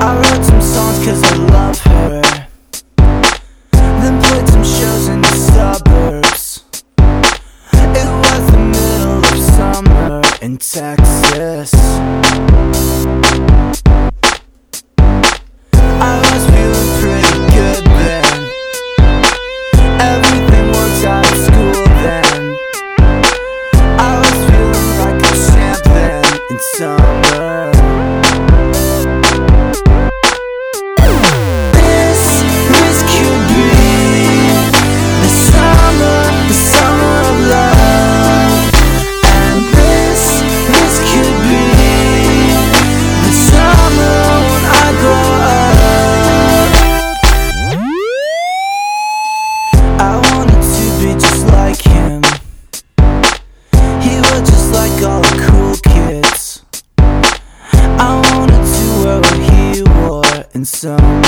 I wrote some songs cause I love her, then played some shows in the suburbs. It was the middle of summer in Texas. I was feeling pretty good then. Everything worked out at school then. I was feeling like a champ then in summer. I wanted to be just like him. He was just like all the cool kids. I wanted to wear what he wore in summer.